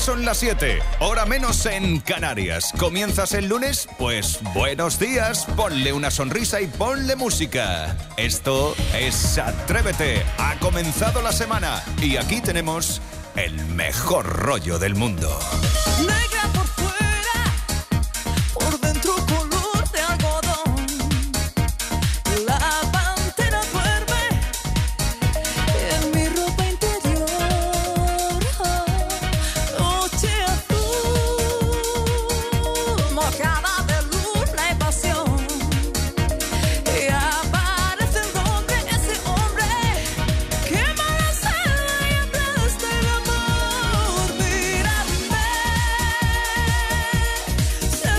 son las 7, hora menos en Canarias. ¿Comienzas el lunes? Pues buenos días, ponle una sonrisa y ponle música. Esto es Atrévete, ha comenzado la semana y aquí tenemos el mejor rollo del mundo. Negra por fuera, por dentro color de algodón. La pantera duerme en mi ropa interior. Noche azul, mojada de luna y pasión. Y aparece el hombre, ese hombre que merece y aplasta el amor. Mírame, sé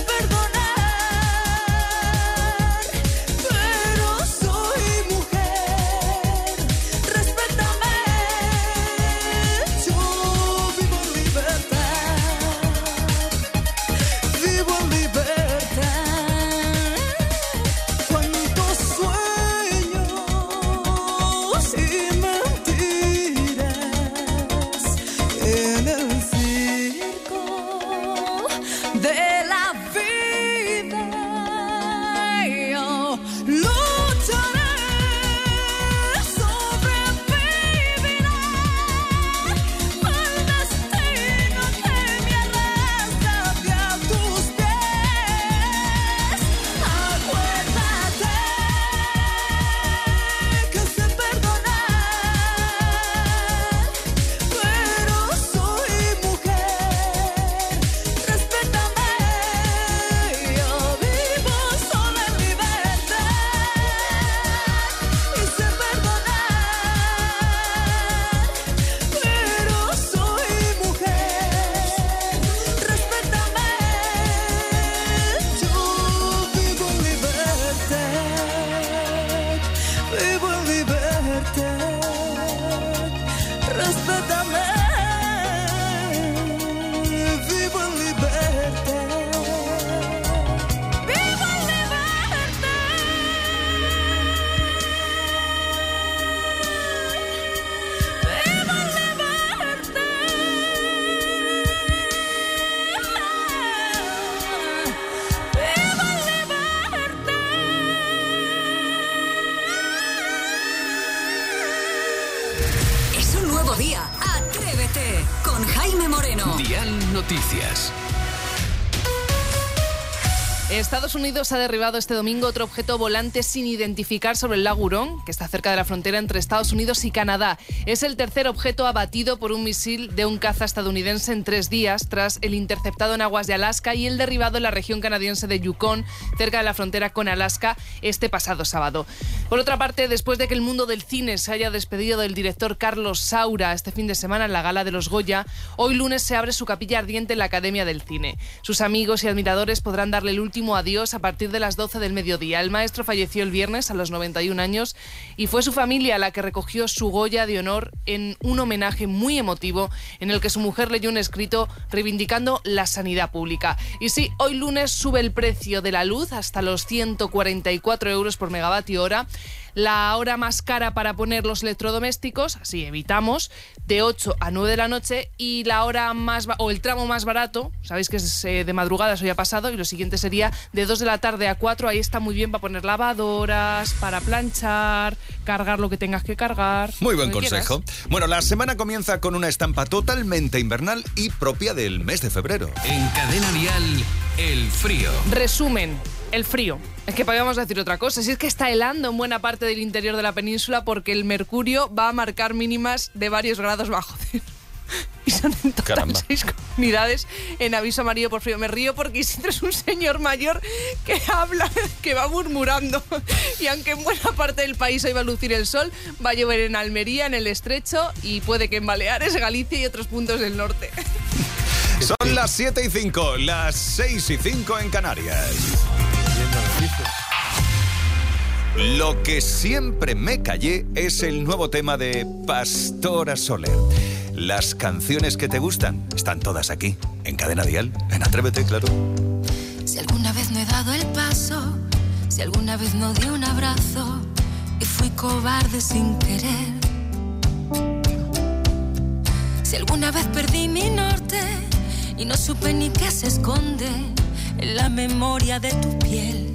perdonar, pero soy mujer. Respétame, yo vivo en libertad. Vivo en libertad. Cuántos sueños y mentiras en el circo de la vida. Yo lucharé, sobreviviré al destino que me arrastra hacia tus pies. Acuérdate que sé perdonar, pero soy mujer. Respétame, yo vivo sola en libertad. Y sé perdonar, pero soy mujer. Respétame, yo vivo en libertad. Vivo en libertad. Respétame, vivo en libertad. Vivo en Es un nuevo día. Atrévete con Jaime Moreno. Dial Noticias. Estados Unidos ha derribado este domingo otro objeto volante sin identificar sobre el lago Hurón, que está cerca de la frontera entre Estados Unidos y Canadá. Es el tercer objeto abatido por un misil de un caza estadounidense en 3 días, tras el interceptado en aguas de Alaska y el derribado en la región canadiense de Yukon, cerca de la frontera con Alaska, este pasado sábado. Por otra parte, después de que el mundo del cine se haya despedido del director Carlos Saura este fin de semana en la gala de los Goya, hoy lunes se abre su capilla ardiente en la Academia del Cine. Sus amigos y admiradores podrán darle el último adiós a partir de las 12 del mediodía. El maestro falleció el viernes a los 91 años y fue su familia la que recogió su Goya de honor en un homenaje muy emotivo en el que su mujer leyó un escrito reivindicando la sanidad pública. Y sí, hoy lunes sube el precio de la luz hasta los 144 euros por megavatio hora. La hora más cara para poner los electrodomésticos, así evitamos, de 8 a 9 de la noche, y la hora o el tramo más barato, sabéis que es de madrugada, eso ya ha pasado, y lo siguiente sería de 2 de la tarde a 4, ahí está muy bien para poner lavadoras, para planchar, cargar lo que tengas que cargar. Muy buen consejo. Bueno, la semana comienza con una estampa totalmente invernal y propia del mes de febrero. En Cadena Dial, el frío. Resumen. El frío. Es que podríamos decir otra cosa. Si es que está helando en buena parte del interior de la península porque el mercurio va a marcar mínimas de varios grados bajo cero. Y son en total 6 comunidades en aviso amarillo por frío. Me río porque Isidro es un señor mayor que habla, que va murmurando. Y aunque en buena parte del país hoy va a lucir el sol, va a llover en Almería, en el Estrecho y puede que en Baleares, Galicia y otros puntos del norte. Son las 7:05, las 6:05 en Canarias. Lo que siempre me callé es el nuevo tema de Pastora Soler. Las canciones que te gustan están todas aquí, en Cadena Dial, en Atrévete, claro. Si alguna vez no he dado el paso, si alguna vez no di un abrazo y fui cobarde sin querer, si alguna vez perdí mi norte y no supe ni qué se esconde en la memoria de tu piel.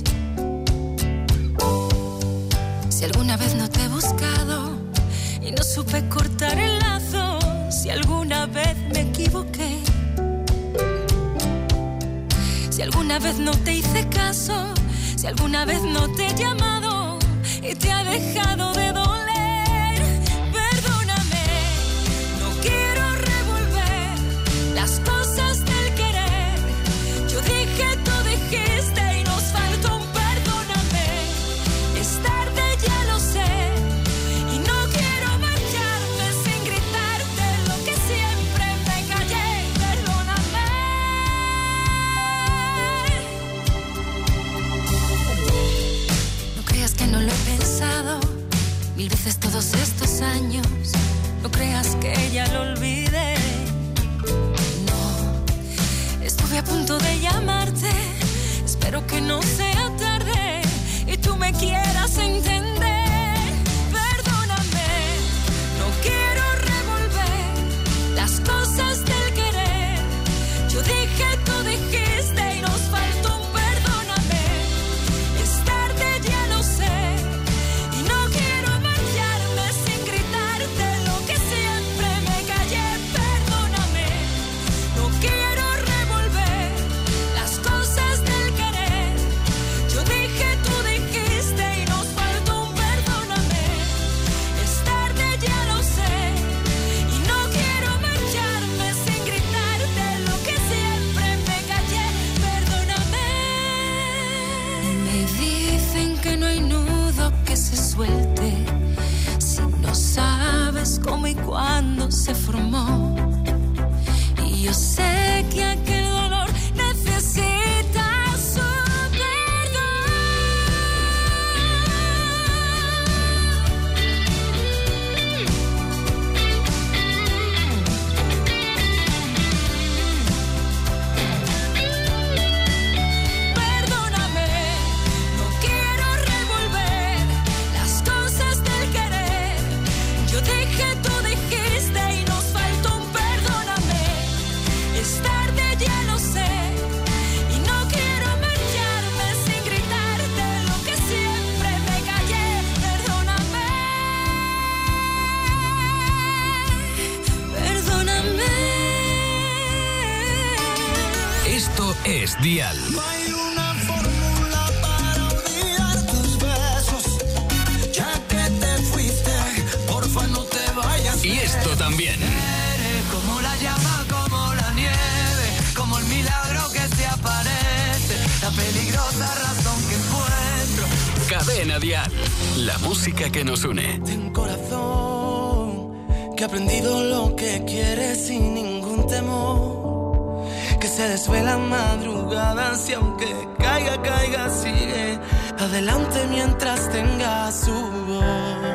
Si alguna vez no te he buscado y no supe cortar el lazo, si alguna vez me equivoqué, si alguna vez no te hice caso, si alguna vez no te he llamado y te ha dejado de doler, perdóname, no quiero revolver las cosas del querer. Yo dije, tú dijiste y nos faltó un perdóname. Es tarde, ya lo sé, y no quiero marcharme sin gritarte lo que siempre me callé. Perdóname. No creas que no lo he pensado 1000 veces todos estos años. No creas que ya lo olvidé. No, estuve a punto de llamarte. Espero que no sea tarde y tú me quieras entender. Perdóname, no quiero revolver las cosas del querer. Yo dije, tú dijiste y nos faltó un perdóname. Es tarde, ya lo sé, y no quiero marcharme sin gritarte lo que siempre me callé. Perdóname, no quiero revolver las cosas del querer. Yo dije, tú dijiste y nos faltó un perdóname. Es tarde, ya lo sé, y no quiero marcharme sin gritarte lo que siempre me callé. Perdóname. Me dicen que no hay nudo que se suelte si no sabes cómo y cuándo se formó. Y yo sé que aquel dolor necesita su perdón. Perdóname, no quiero revolver las cosas del querer. Yo dije, tú dijiste y nos faltó un perdóname. Es tarde, ya lo sé, y no quiero marcharme sin gritarte lo que siempre me callé. Perdóname. Perdóname. Esto es Dial. No hay una fórmula para olvidar tus besos. Ya que te fuiste, porfa no te vayas. Y esto también. Eres como la llama, como la nieve, como el milagro que se aparece, la peligrosa razón que encuentro. Cadena Dial. La música que nos une. Ten corazón, que ha aprendido lo que quiere sin ningún temor. Que se desvela madrugadas y aunque caiga, caiga, sigue adelante mientras tenga su voz.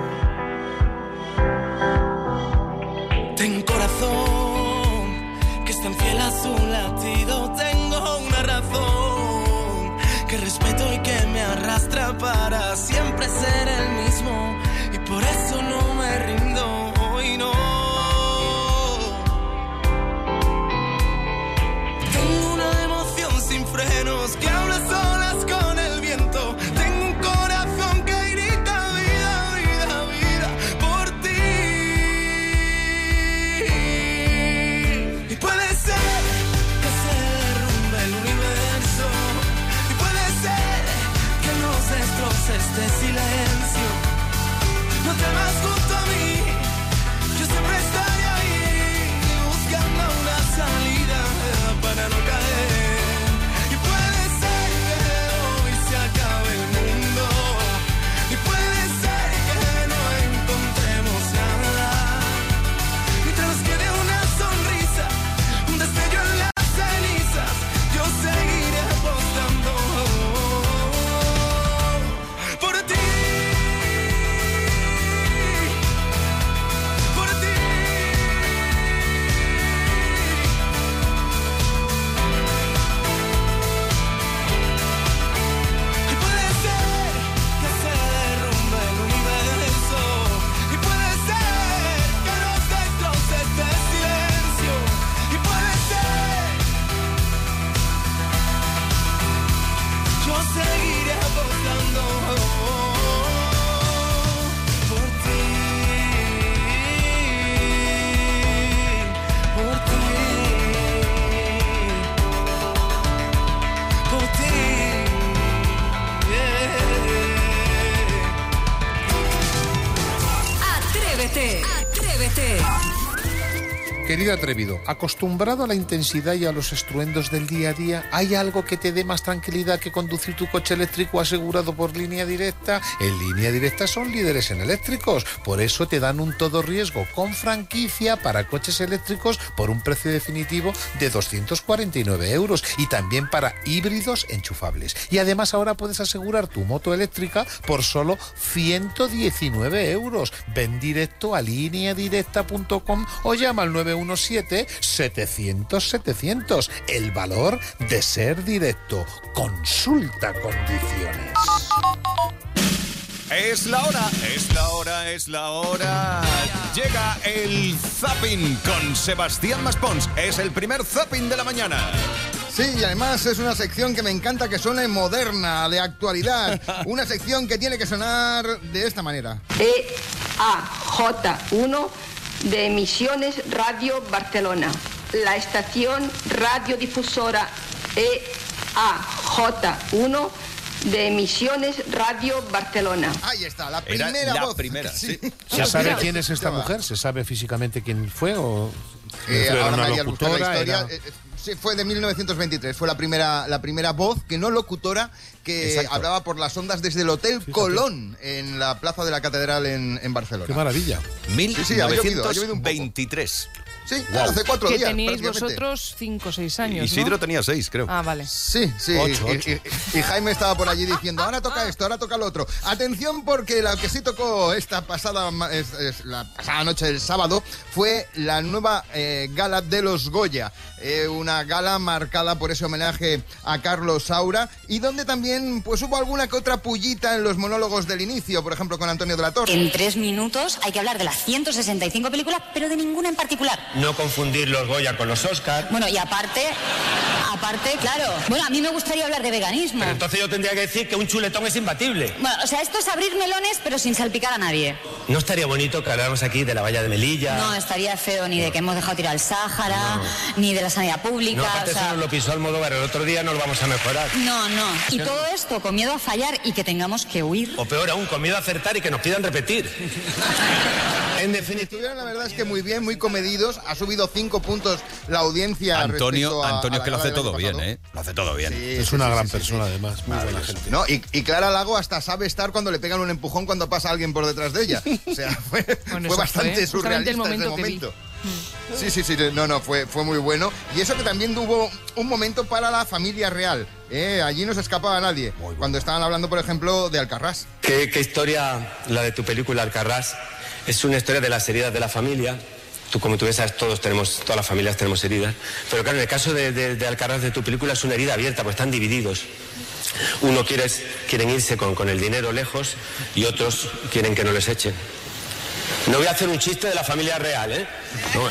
Ten corazón, que es tan fiel a su latido. Tengo una razón, que respeto y que me arrastra para siempre ser el mismo. Y por eso no me rindo hoy, no. Tengo una emoción sin frenos que habla solas con el viento. Tengo un corazón que grita vida, vida, vida por ti. Y puede ser que se derrumbe el universo. Y puede ser que nos destroce este silencio. No te vas a Querido atrevido, acostumbrado a la intensidad y a los estruendos del día a día, ¿hay algo que te dé más tranquilidad que conducir tu coche eléctrico asegurado por Línea Directa? En Línea Directa son líderes en eléctricos, por eso te dan un todo riesgo con franquicia para coches eléctricos por un precio definitivo de 249 euros y también para híbridos enchufables. Y además ahora puedes asegurar tu moto eléctrica por solo 119 euros. Ven directo a lineadirecta.com o llama al 917-700-700. El valor de ser directo. Consulta condiciones. Es la hora, es la hora, es la hora. Llega el Zapping con Sebastián Maspons. Es el primer Zapping de la mañana. Sí, y además es una sección que me encanta que suene moderna, de actualidad. Una sección que tiene que sonar de esta manera. EAJ1 de Emisiones Radio Barcelona. La estación radiodifusora EAJ1 de Emisiones Radio Barcelona. Ahí está, la primera Era la voz. primera, sí. ¿Se sabe quién es esta mujer? ¿Se sabe físicamente quién fue? ¿O Ahora una me voy a buscar la locutora? historia. Sí, fue de 1923. Fue la primera voz, que no locutora, que Exacto. hablaba por las ondas desde el Hotel Colón, en la plaza de la Catedral en Barcelona. ¡Qué maravilla! Sí, ha llovido un poco. 1923. Sí, hace 4 Que días. teníais prácticamente. vosotros 5 o 6 años, Isidro ¿no? tenía 6, creo. Ah, vale. Sí. 8. Y Jaime estaba por allí diciendo, ahora toca esto, ahora toca lo otro. Atención, porque la que sí tocó la pasada noche del sábado fue la nueva gala de los Goya. Una gala marcada por ese homenaje a Carlos Saura y donde también pues hubo alguna que otra pullita en los monólogos del inicio, por ejemplo con Antonio de la Torre. En 3 minutos hay que hablar de las 165 películas, pero de ninguna en particular. No confundir los Goya con los Oscar. Bueno, y aparte, claro. Bueno, a mí me gustaría hablar de veganismo. Pero entonces yo tendría que decir que un chuletón es imbatible. Bueno, o sea, esto es abrir melones, pero sin salpicar a nadie. ¿No estaría bonito que habláramos aquí de la valla de Melilla? No, estaría feo ni de que hemos dejado tirar el Sáhara, ni de la sanidad pública. No, aparte o sea, eso nos lo pisó Almodóvar el otro día, nos lo vamos a mejorar. no. Y todo esto con miedo a fallar y que tengamos que huir. O peor aún, con miedo a acertar y que nos pidan repetir. En definitiva... Estuvieron, la verdad es que muy bien, muy comedidos. Ha subido 5 puntos la audiencia. Antonio respecto a es que lo la hace gala del todo año bien, pasado. ¿eh? Lo hace todo bien. Sí, Es una gran persona, además. Muy buena gente. No, y Clara Lago hasta sabe estar cuando le pegan un empujón cuando pasa alguien por detrás de ella. O sea, fue Bueno, fue eso bastante fue justamente el surrealista ese momento que momento. Sí, no, fue muy bueno. Y eso que también hubo un momento para la familia real. Allí no se escapaba nadie. Cuando estaban hablando, por ejemplo, de Alcarrás. ¿Qué historia, la de tu película Alcarrás? Es una historia de las heridas de la familia. Tú, como tú ves, todas las familias tenemos heridas. Pero claro, en el caso de Alcarrás, de tu película, es una herida abierta, pues están divididos. Uno quieren irse con el dinero lejos y otros quieren que no les echen. No voy a hacer un chiste de la familia real, ¿eh? No.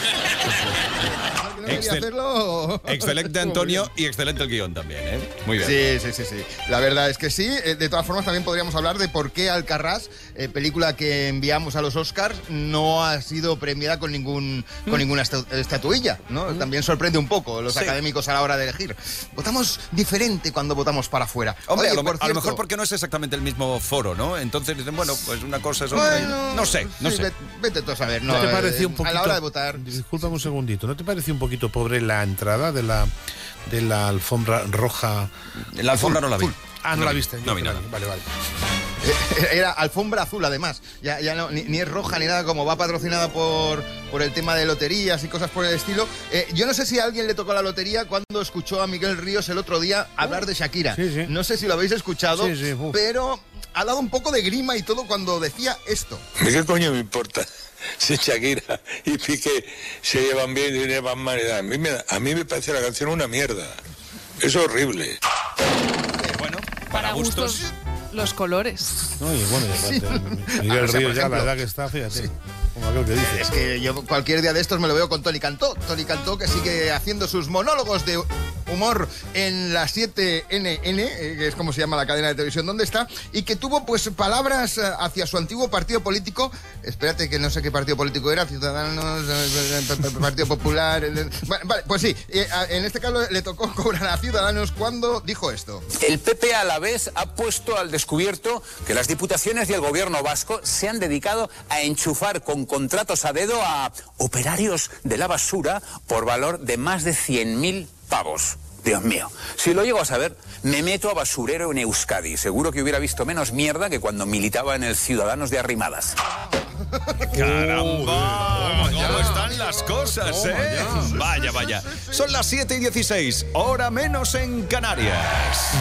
Excelente, Antonio, y excelente el guión también, ¿eh? Muy bien. Sí. La verdad es que sí. De todas formas, también podríamos hablar de por qué Alcarrás, película que enviamos a los Oscars, no ha sido premiada con ninguna estatuilla, ¿no? También sorprende un poco los académicos a la hora de elegir. Votamos diferente cuando votamos para afuera. Hombre, Oye, a lo por cierto, mejor porque no es exactamente el mismo foro, ¿no? Entonces dicen, bueno, pues una cosa es otra. Bueno, No sé. Vete tú a saber. ¿No te pareció un poquito, a la hora de votar? Discúlpame un segundito, ¿no te pareció un poquito pobre la entrada de la alfombra roja? La alfombra no la vi. Ah, no la viste. No vi nada. Vale. Era alfombra azul, además. Ya no, ni es roja ni nada, como va patrocinada por el tema de loterías y cosas por el estilo. Yo no sé si a alguien le tocó la lotería cuando escuchó a Miguel Ríos el otro día hablar de Shakira. Sí. No sé si lo habéis escuchado, Sí. pero ha dado un poco de grima y todo cuando decía esto. ¿Qué coño me importa si Shakira y Piqué se llevan bien y llevan mal? A mí me parece la canción una mierda. Es horrible. Bueno, Para gustos, los colores. No, y bueno, Miguel Ríos ya, la edad que está, fíjate. Como aquel que dice. Es que yo cualquier día de estos me lo veo con Tony Cantó. Tony Cantó, que sigue haciendo sus monólogos de humor en la 7NN, que es como se llama la cadena de televisión donde está, y que tuvo pues palabras hacia su antiguo partido político. Espérate, que no sé qué partido político era, Ciudadanos, Partido Popular. Vale, pues sí, en este caso le tocó cobrar a Ciudadanos cuando dijo esto. El PP a la vez ha puesto al descubierto que las diputaciones y el gobierno vasco se han dedicado a enchufar con contratos a dedo a operarios de la basura por valor de más de 100.000 pavos. Dios mío, si lo llego a saber, me meto a basurero en Euskadi. Seguro que hubiera visto menos mierda que cuando militaba en el Ciudadanos de Arrimadas. ¡Caramba! ¿Cómo están las cosas, eh? Vaya, vaya. Son las 7:16, hora menos en Canarias.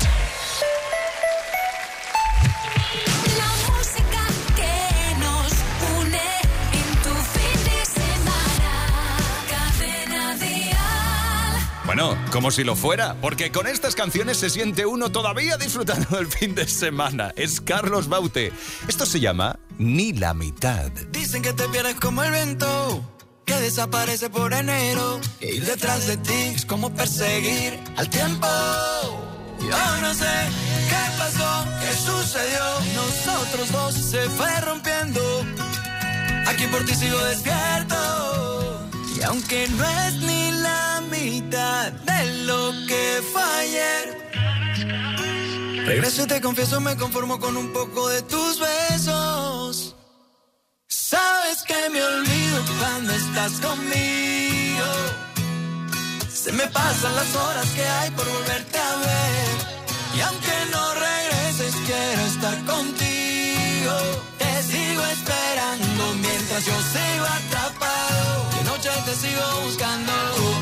La música que nos une en tu fin de semana. Cadena Dial. Bueno, como si lo fuera, porque con estas canciones se siente uno todavía disfrutando del fin de semana. Es Carlos Baute. Esto se llama Ni la mitad. Dicen que te pierdes como el viento, que desaparece por enero. E ir detrás de ti es como perseguir al tiempo. Yo no sé qué pasó, qué sucedió. Nosotros dos se fue rompiendo. Aquí por ti sigo despierto. Y aunque no es ni la mitad de lo que fue ayer, regreso y te confieso, me conformo con un poco de tus besos. Sabes que me olvido cuando estás conmigo. Se me pasan las horas que hay por volverte a ver. Y aunque no regreses, quiero estar contigo. Te sigo esperando mientras yo sigo atrapado. De noche te sigo buscando.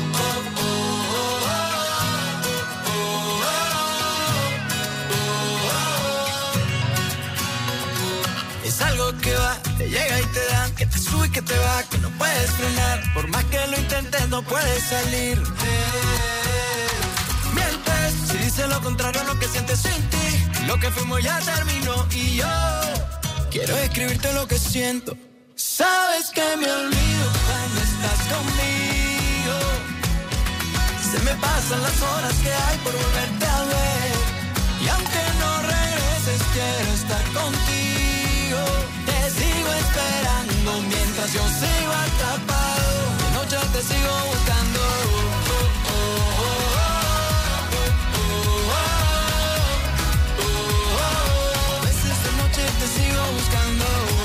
Es algo que va, te llega y te da, que te sube y que te va, que no puedes frenar. Por más que lo intentes, no puedes salir. Mientes, si dices lo contrario a lo que sientes sin ti. Lo que fuimos ya terminó y yo quiero escribirte lo que siento. Sabes que me olvido cuando estás conmigo. Se me pasan las horas que hay por volverte a ver. Y aunque no regreses, quiero estar contigo. Te sigo esperando mientras yo sigo atrapado. De noche te sigo buscando. A veces de noche te sigo buscando.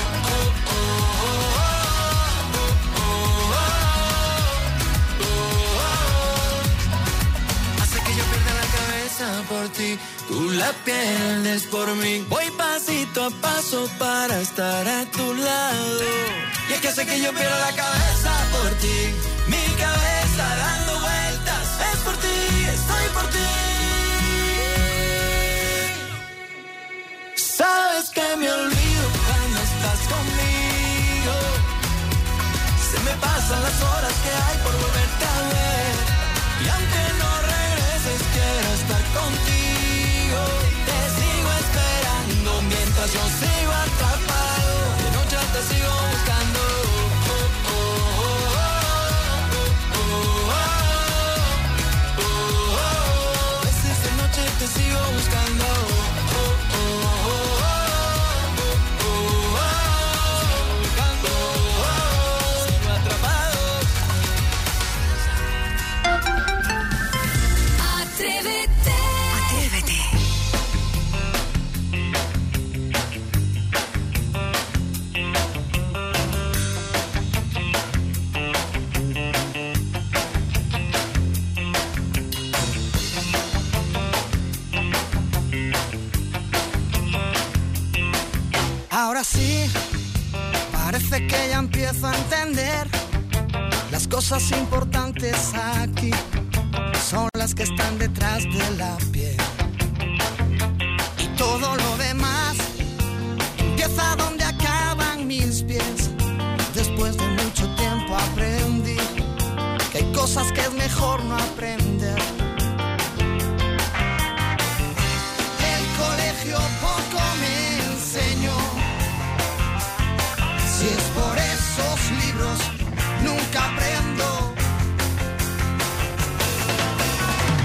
Hace que yo pierda la cabeza por ti, tú la pierdes por mí. Voy pasito a paso para estar a tu lado. Y es que hace que yo pierda la cabeza por ti. Mi cabeza dando vueltas es por ti, estoy por ti. Sabes que me olvido cuando estás conmigo. Se me pasan las horas que hay por volverte a ver. Y aunque no regreses, quiero estar contigo. Te sigo esperando mientras yo sigo atrapado. De noche te sigo buscando. A veces de noche te sigo buscando. Sigo atrapado. Atrévete. Atrévete. Ahora sí, parece que ya empiezo a entender. Las cosas importantes aquí son las que están detrás de la piel. Y todo lo demás empieza donde acaban mis pies. Después de mucho tiempo aprendí que hay cosas que es mejor no aprender. El colegio poco me enseñó. Si es por esos libros, nunca aprendo.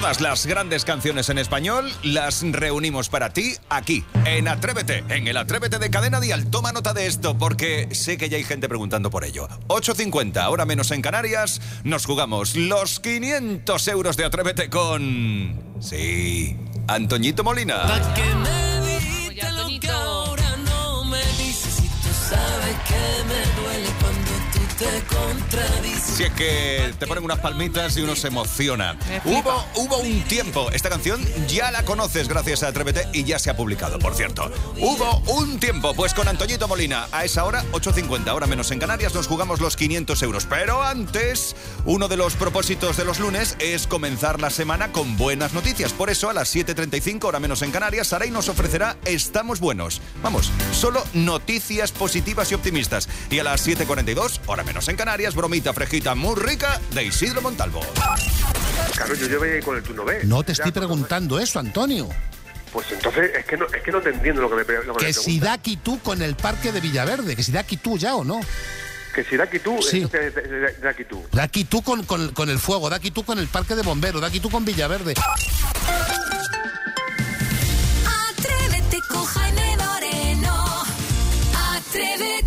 Todas las grandes canciones en español las reunimos para ti aquí, en Atrévete, en el Atrévete de Cadena Dial. Toma nota de esto porque sé que ya hay gente preguntando por ello. 8:50, ahora menos en Canarias, nos jugamos los 500 euros de Atrévete con... Sí, Antoñito Molina. Pa' que me evite lo que ahora no me dices, y tú sabes que me duele cuando tú te contradices. Si es que te ponen unas palmitas y uno se emociona. Hubo un tiempo, esta canción ya la conoces gracias a Atrévete y ya se ha publicado, por cierto. Hubo un tiempo, pues con Antoñito Molina, a esa hora, 8:50, ahora menos en Canarias, nos jugamos los 500 euros. Pero antes, uno de los propósitos de los lunes es comenzar la semana con buenas noticias. Por eso, a las 7:35, hora menos en Canarias, Saray nos ofrecerá Estamos Buenos. Vamos, solo noticias positivas y optimistas. Y a las 7:42, hora menos en Canarias, bromita fresquita muy rica de Isidro Montalvo. Claro, yo voy con el turno B. No te estoy preguntando eso, Antonio. Pues entonces es que no te entiendo lo que me preguntas. Que si da Quitú con el parque de Villaverde, que si da Quitú ya o no. Que si da Quitú, sí. Da Quitú. Da Quitú con el fuego, da Quitú con el parque de bomberos, da Quitú con Villaverde. Atrévete con Jaime Moreno. Atrévete.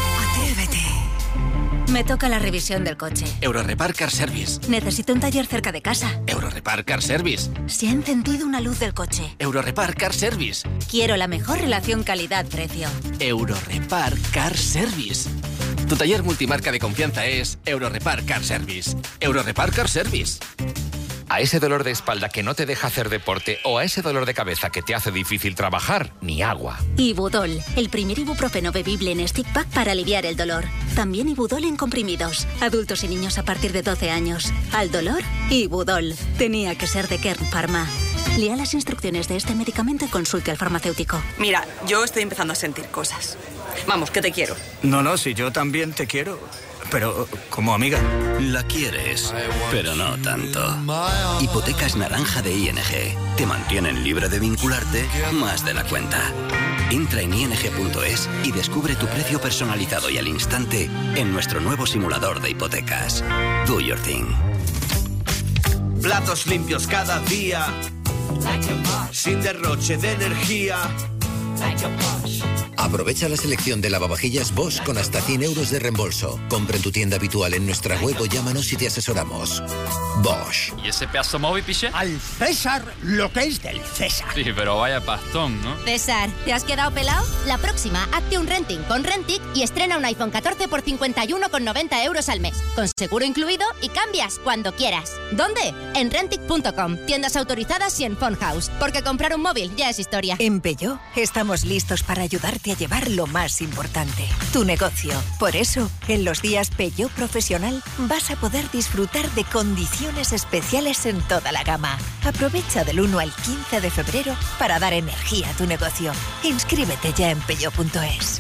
Me toca la revisión del coche. Eurorepar Car Service. Necesito un taller cerca de casa. Eurorepar Car Service. Se ha encendido una luz del coche. Eurorepar Car Service. Quiero la mejor relación calidad-precio. Eurorepar Car Service. Tu taller multimarca de confianza es Eurorepar Car Service. Eurorepar Car Service. A ese dolor de espalda que no te deja hacer deporte o a ese dolor de cabeza que te hace difícil trabajar, ni agua. Ibudol, el primer ibuprofeno bebible en stick pack para aliviar el dolor. También Ibudol en comprimidos. Adultos y niños a partir de 12 años. Al dolor, Ibudol. Tenía que ser de Kern Pharma. Lea las instrucciones de este medicamento y consulte al farmacéutico. Mira, yo estoy empezando a sentir cosas. Vamos, que te quiero. No, si yo también te quiero. Pero como amiga. La quieres, pero no tanto. Hipotecas naranja de ING. Te mantienen libre de vincularte más de la cuenta. Entra en ing.es y descubre tu precio personalizado y al instante en nuestro nuevo simulador de hipotecas. Do your thing. Platos limpios cada día, sin derroche de energía. Aprovecha la selección de lavavajillas Bosch con hasta 100 euros de reembolso. Compra en tu tienda habitual en nuestra web o llámanos y te asesoramos. Bosch. ¿Y ese pedazo móvil, piche? Al César lo que es del César. Sí, pero vaya pastón, ¿no? César, ¿te has quedado pelado? La próxima, hazte un renting con Rentic y estrena un iPhone 14 por 51,90 euros al mes. Con seguro incluido y cambias cuando quieras. ¿Dónde? En Rentic.com. Tiendas autorizadas y en Phone House. Porque comprar un móvil ya es historia. En Peugeot estamos listos para ayudarte a llevar lo más importante, tu negocio. Por eso, en los días Peugeot Profesional vas a poder disfrutar de condiciones especiales en toda la gama. Aprovecha del 1 al 15 de febrero para dar energía a tu negocio. Inscríbete ya en peugeot.es.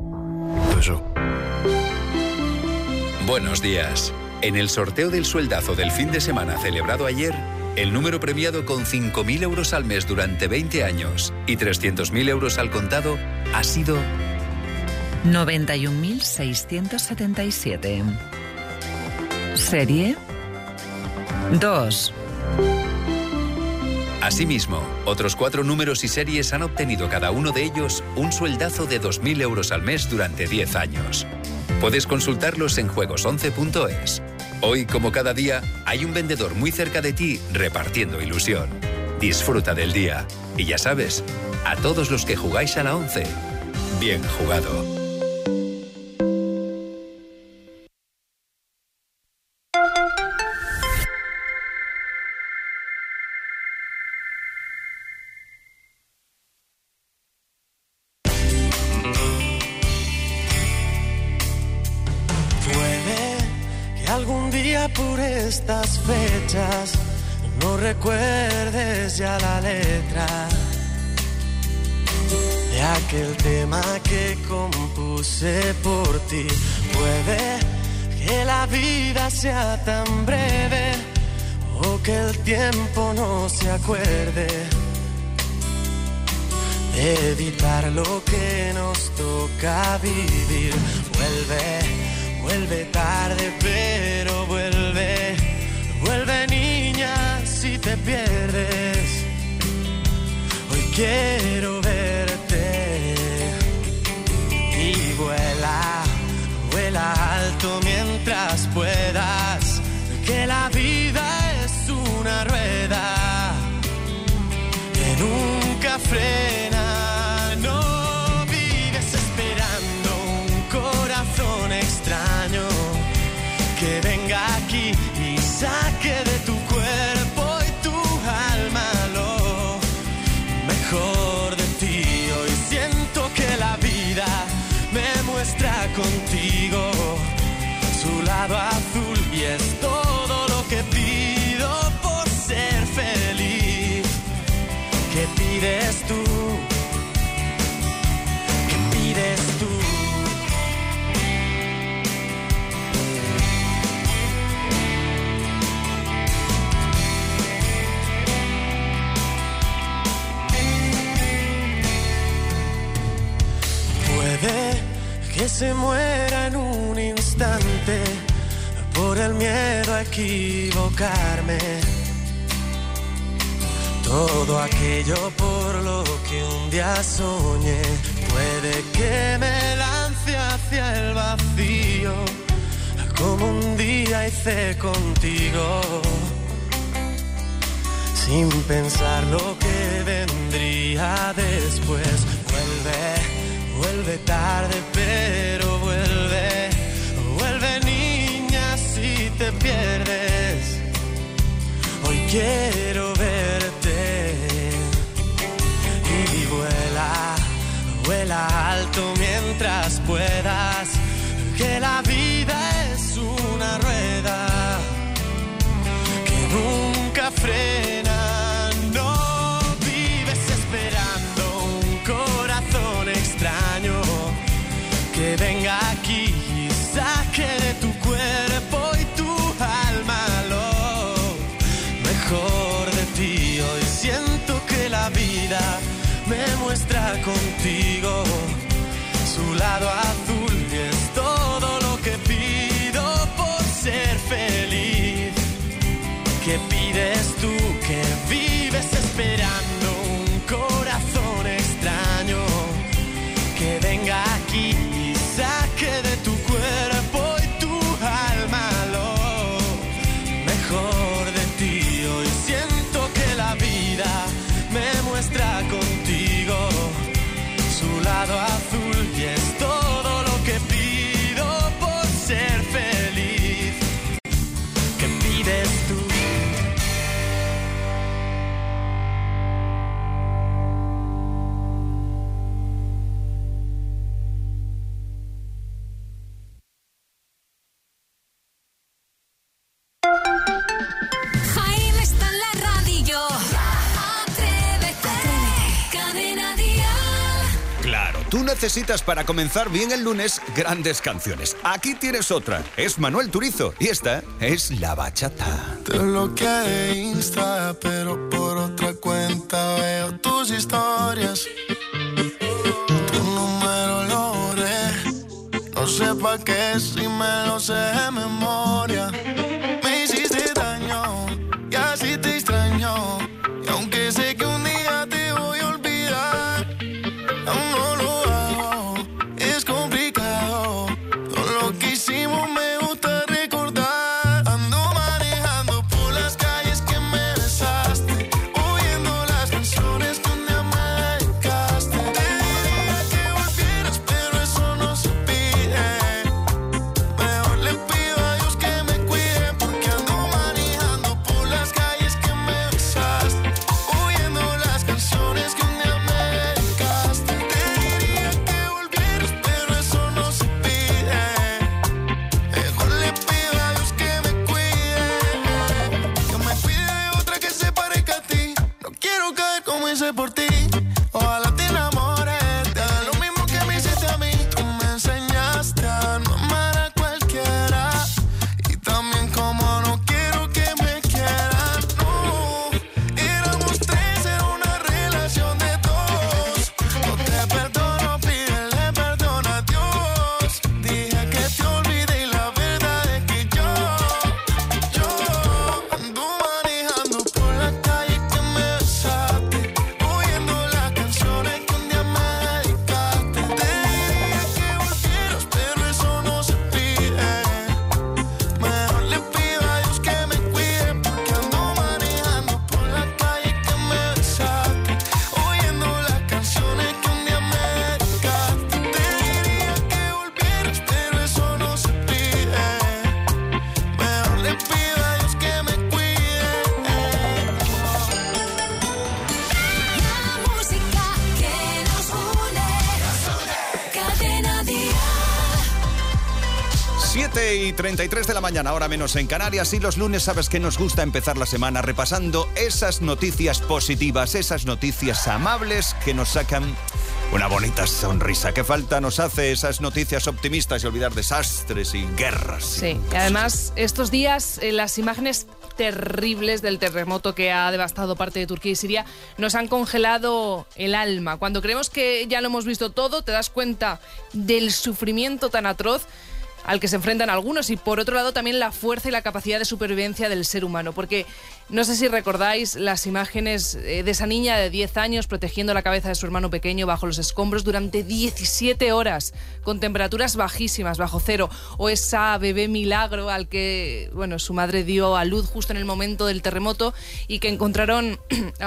Buenos días. En el sorteo del sueldazo del fin de semana celebrado ayer, el número premiado con 5.000 euros al mes durante 20 años y 300.000 euros al contado ha sido 91.677. Serie 2. Asimismo, otros 4 números y series han obtenido cada uno de ellos un sueldazo de 2.000 euros al mes durante 10 años. Puedes consultarlos en juegos11.es. Hoy, como cada día, hay un vendedor muy cerca de ti repartiendo ilusión. Disfruta del día. Y ya sabes, a todos los que jugáis a la 11, bien jugado. Por estas fechas no recuerdes ya la letra de aquel tema que compuse por ti. Puede que la vida sea tan breve o que el tiempo no se acuerde de evitar lo que nos toca vivir. Vuelve tarde, pero vuelve niña, si te pierdes aquí y saque de tu cuerpo y tu alma lo mejor de ti. Hoy siento que la vida me muestra contigo su lado azul y es todo lo que pido por ser feliz. ¿Qué pides tú? ¿Qué pides tú? Puede que se muera en un instante por el miedo a equivocarme. Todo aquello por lo que un día soñé, puede que me lance hacia el vacío, como un día hice contigo, sin pensar lo que vendría después. Vuelve tarde, pero vuelve niña si te pierdes. Hoy quiero verte y vuela alto mientras puedas, que la vida es una rueda que nunca frena. No vives esperando un corazón extraño que venga aquí y saque de tu cuerpo y tu alma lo mejor de ti. Hoy siento que la vida me muestra contigo su lado azul y es todo lo que pido por ser feliz. ¿Qué pides tú? Que vives esperando un corazón extraño que venga aquí y saque de tu cuerpo y tu alma lo mejor de ti. Hoy siento que la vida me muestra contigo su lado azul y es todo lo que pido por ser feliz. ¿Qué pides tú? Jaime está en la radio. Atrévete. Cadena Dial. Claro, tú necesitas para comenzar bien el lunes grandes canciones. Aquí tienes otra. Es Manuel Turizo y esta es La Bachata. Te bloqueé de Insta, pero por otra cuenta veo tus historias. Tu número lo borré. No sé pa' qué si me lo sé de memoria. Me hiciste daño y así te extraño. Y aunque sé que un día te voy a olvidar, aún no lo hago, es complicado. Todo lo que hicimos me gusta recordar. Ando manejando por las calles que me besaste, oyendo las canciones que un día me dedicaste. Te diría que volvieras, pero eso no se pide. Mejor le pido a Dios que 1:33 de la mañana, hora menos en Canarias, y los lunes sabes que nos gusta empezar la semana repasando esas noticias positivas, esas noticias amables que nos sacan una bonita sonrisa. ¿Qué falta nos hace esas noticias optimistas y olvidar desastres y guerras? Sí, y además estos días las imágenes terribles del terremoto que ha devastado parte de Turquía y Siria nos han congelado el alma. Cuando creemos que ya lo hemos visto todo, te das cuenta del sufrimiento tan atroz al que se enfrentan algunos, y por otro lado también la fuerza y la capacidad de supervivencia del ser humano, porque no sé si recordáis las imágenes de esa niña de 10 años protegiendo la cabeza de su hermano pequeño bajo los escombros durante 17 horas con temperaturas bajísimas, bajo cero, o esa bebé milagro al que su madre dio a luz justo en el momento del terremoto y que encontraron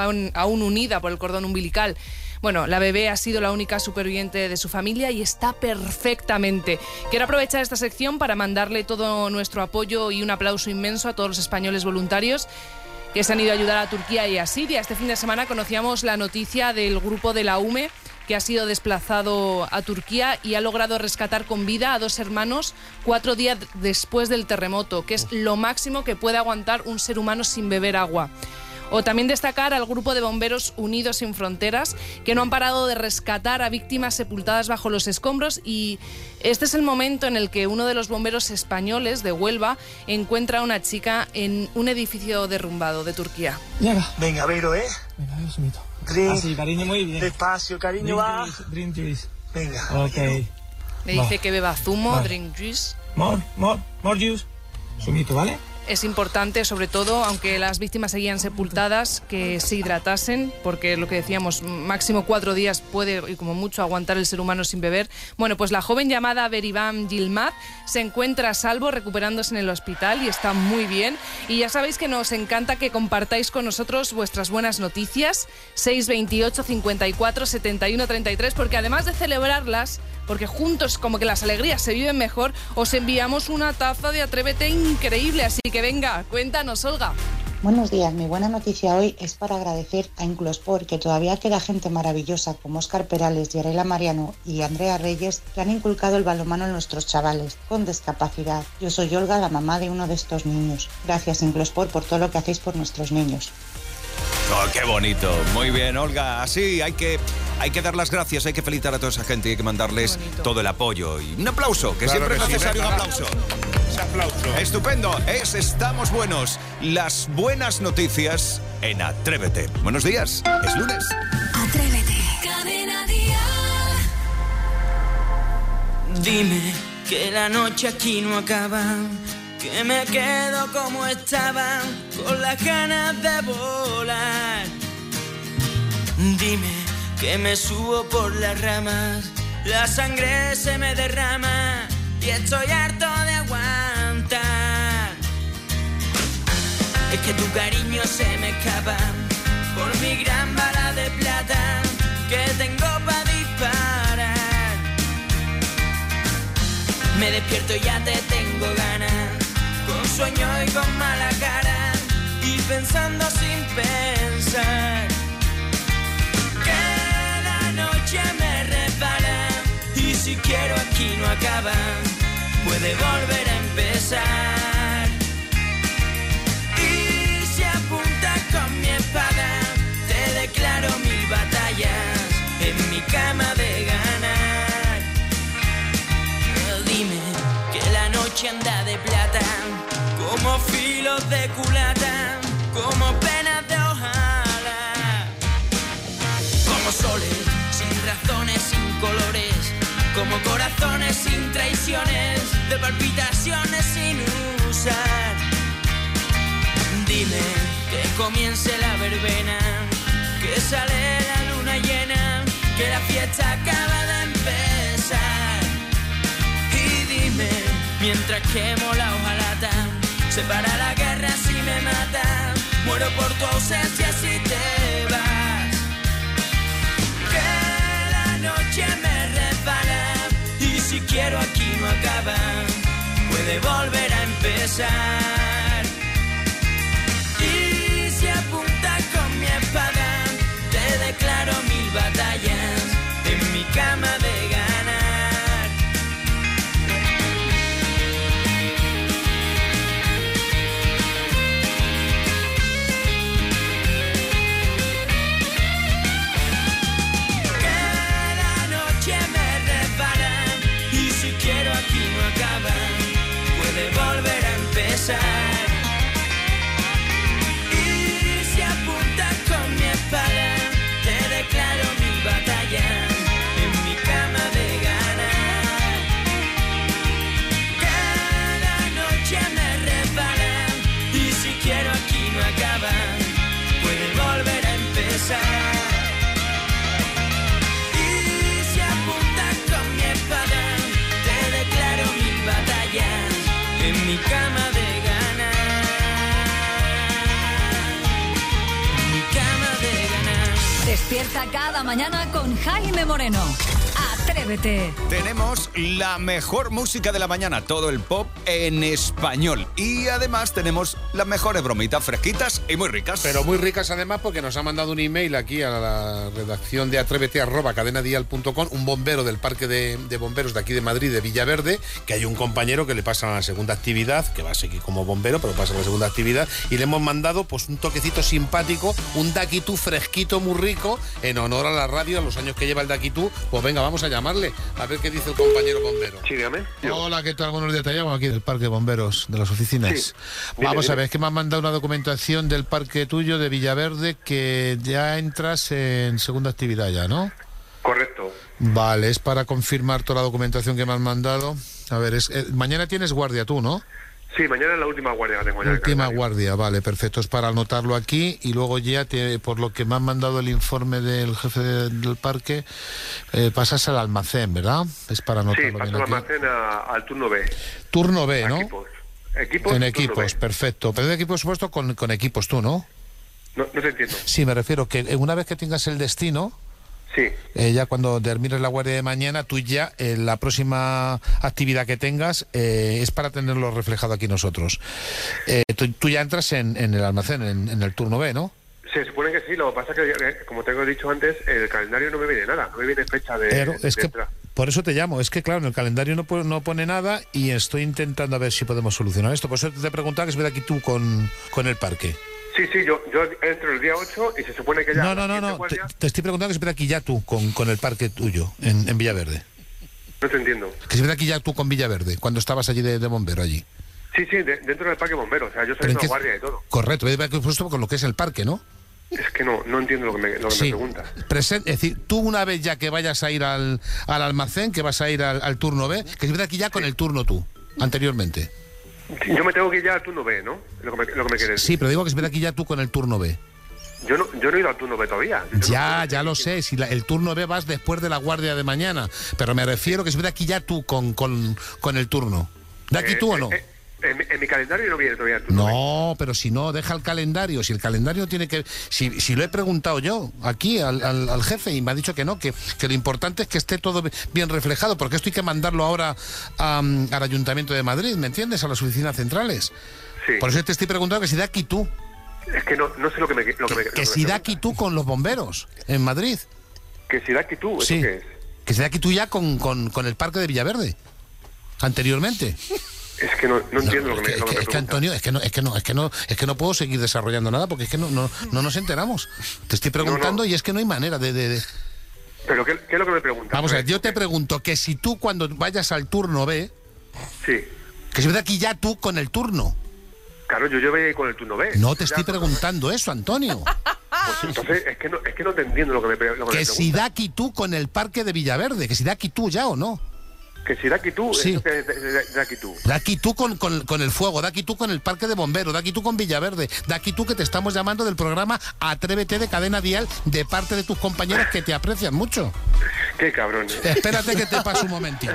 aún unida por el cordón umbilical. Bueno, la bebé ha sido la única superviviente de su familia y está perfectamente. Quiero aprovechar esta sección para mandarle todo nuestro apoyo y un aplauso inmenso a todos los españoles voluntarios que se han ido a ayudar a Turquía y a Siria. Este fin de semana conocíamos la noticia del grupo de la UME que ha sido desplazado a Turquía y ha logrado rescatar con vida a 2 hermanos 4 días después del terremoto, que es lo máximo que puede aguantar un ser humano sin beber agua. O también destacar al grupo de bomberos Unidos Sin Fronteras, que no han parado de rescatar a víctimas sepultadas bajo los escombros, y este es el momento en el que uno de los bomberos españoles de Huelva encuentra a una chica en un edificio derrumbado de Turquía. Venga, Vero, ¿eh? Venga, yo mito. Así, cariño, muy bien. Despacio, cariño, va. Drink juice. Venga. Ok. Le dice que beba zumo, drink juice. More juice. Zumito, ¿vale? Es importante, sobre todo, aunque las víctimas seguían sepultadas, que se hidratasen, porque lo que decíamos, máximo 4 días puede, y como mucho, aguantar el ser humano sin beber. Bueno, pues la joven llamada Berivan Yilmaz se encuentra a salvo, recuperándose en el hospital, y está muy bien. Y ya sabéis que nos encanta que compartáis con nosotros vuestras buenas noticias, 628 54 71 33, porque además de celebrarlas, porque juntos como que las alegrías se viven mejor, os enviamos una taza de Atrévete increíble, así que venga, cuéntanos, Olga. Buenos días, mi buena noticia hoy es para agradecer a Inclusport, que todavía queda gente maravillosa como Óscar Perales, Yarela Mariano y Andrea Reyes, que han inculcado el balonmano en nuestros chavales con discapacidad. Yo soy Olga, la mamá de uno de estos niños. Gracias, Inclusport, por todo lo que hacéis por nuestros niños. Oh, qué bonito. Muy bien, Olga. Así hay que dar las gracias, hay que felicitar a toda esa gente y hay que mandarles todo el apoyo. Y un aplauso, que claro siempre es necesario, sí, un aplauso. Ese aplauso. Estupendo, Estamos Buenos. Las buenas noticias en Atrévete. Buenos días, es lunes. Atrévete. Cadena Día. Dime que la noche aquí no acaba, que me quedo como estaba, con las ganas de volar. Dime que me subo por las ramas, la sangre se me derrama y estoy harto de aguantar. Es que tu cariño se me escapa por mi gran bala de plata que tengo para disparar. Me despierto y ya te tengo ganas, con sueño y con mala cara, y pensando sin pensar, que la noche me resbala, y si quiero aquí no acaba, puede volver a empezar. Y si apuntas con mi espada, te declaro 1000 batallas en mi cama de ganar. Dime que la noche anda de plata, como filos de culata, como penas de hojalata, como soles sin razones, sin colores, como corazones sin traiciones, de palpitaciones sin usar. Dime que comience la verbena, que sale la luna llena, que la fiesta acaba de empezar. Y dime, mientras quemo la hojalata, se para la guerra si me mata, muero por tu ausencia si te vas. Que la noche me resbala, y si quiero aquí no acaba, puede volver a empezar. Y si apuntas con mi espada, te declaro 1000 batallas en mi cama de ganar. Y si apuntas con mi espada, te declaro mi batalla en mi cama de ganar. Cada noche me resbalan y si quiero aquí no acaba, puede volver a empezar. Y si apuntas con mi espada, te declaro mi batalla en mi cama de ganar. Mi cama de ganar. Despierta cada mañana con Jaime Moreno. Atrévete. Tenemos la mejor música de la mañana, todo el pop en español. Y además tenemos las mejores bromitas fresquitas y muy ricas. Pero muy ricas además porque nos ha mandado un email aquí a la redacción de atrévete@cadenadial.com, un bombero del parque de bomberos de aquí de Madrid, de Villaverde, que hay un compañero que le pasa a la segunda actividad, que va a seguir como bombero, pero pasa a la segunda actividad, y le hemos mandado pues un toquecito simpático, un daquitú fresquito muy rico, en honor a la radio, a los años que lleva el daquitú. Pues venga, vamos a llamarle, a ver qué dice el compañero bombero. Sí, dígame. Hola, ¿qué tal? Buenos días, te llamo aquí del parque de bomberos, de las oficinas. Sí. Vamos a ver, es que me han mandado una documentación del parque tuyo de Villaverde que ya entras en segunda actividad ya, ¿no? Correcto. Vale, es para confirmar toda la documentación que me han mandado. A ver, mañana tienes guardia tú, ¿no? Sí, mañana es la última guardia que tengo ya. Última guardia, vale, perfecto. Es para anotarlo aquí y luego ya, por lo que me han mandado el informe del jefe del parque, pasas al almacén, ¿verdad? Es para anotarlo. Sí, paso al almacén al turno B. Turno B, ¿no? Equipos. En equipos, perfecto. Pero de equipos supuesto con equipos tú, ¿no? No te entiendo. Sí, me refiero que una vez que tengas el destino... Sí. Ya cuando termines la guardia de mañana, tú ya, la próxima actividad que tengas, es para tenerlo reflejado aquí nosotros. Tú ya entras en el almacén, en el turno B, ¿no? Se supone que sí, lo que pasa es que, como te he dicho antes, el calendario no me viene nada, no me viene fecha de... Pero es que por eso te llamo, es que claro, en el calendario no pone nada y estoy intentando a ver si podemos solucionar esto. Por eso te he preguntado que se ve aquí tú con el parque. Sí, yo entro el día 8 y se supone que ya... No. Te estoy preguntando que se ve aquí ya tú con el parque tuyo, en Villaverde. No te entiendo. Que se ve aquí ya tú con Villaverde, cuando estabas allí de bombero allí. Sí, dentro del parque bombero, o sea, yo soy una guardia y todo. Correcto, puesto con lo que es el parque, ¿no? Es que no entiendo lo que me preguntas. Es decir, tú una vez ya que vayas a ir al almacén, que vas a ir al turno B, que se ve aquí ya con el turno tú, anteriormente. Yo me tengo que ir ya al turno B, ¿no? Lo que me quieres decir. Sí, pero digo que se ve aquí ya tú con el turno B. Yo no he ido al turno B todavía. Ya lo sé, si el turno B vas después de la guardia de mañana, pero me refiero que se ve aquí ya tú con el turno. ¿De aquí tú o no? En mi calendario no viene todavía el turno. No, pero si no, deja el calendario. Si el calendario tiene que... Si lo he preguntado yo aquí al jefe y me ha dicho que no, que lo importante es que esté todo bien reflejado, porque esto hay que mandarlo ahora al Ayuntamiento de Madrid, ¿me entiendes? A las oficinas centrales. Sí. Por eso te estoy preguntando que si da aquí tú. Es que no sé lo que me... Que si da aquí tú con los bomberos en Madrid. Que si da aquí tú, ¿eso sí. qué es? Que si da aquí tú ya con el parque de Villaverde. Anteriormente. Es que no entiendo lo que me preguntas. Es que Antonio, es que no puedo seguir desarrollando nada porque es que no nos enteramos. Te estoy preguntando y es que no hay manera de... ¿Pero qué es lo que me preguntas? Vamos a ver, yo te pregunto que si tú cuando vayas al turno B... Sí. Que se ve aquí ya tú con el turno. Claro, yo voy con el turno B. No te estoy preguntando eso, Antonio. Pues entonces, es que no te entiendo lo que me preguntas. Que si da aquí tú con el parque de Villaverde, que si da aquí tú ya o no. Que si da aquí tú, sí. ¿eso que da aquí tú? Da aquí tú con el fuego, da aquí tú con el parque de bomberos, da aquí tú con Villaverde, da aquí tú que te estamos llamando del programa Atrévete de Cadena Dial de parte de tus compañeros que te aprecian mucho. Qué cabrones. Espérate que te pase un momentito.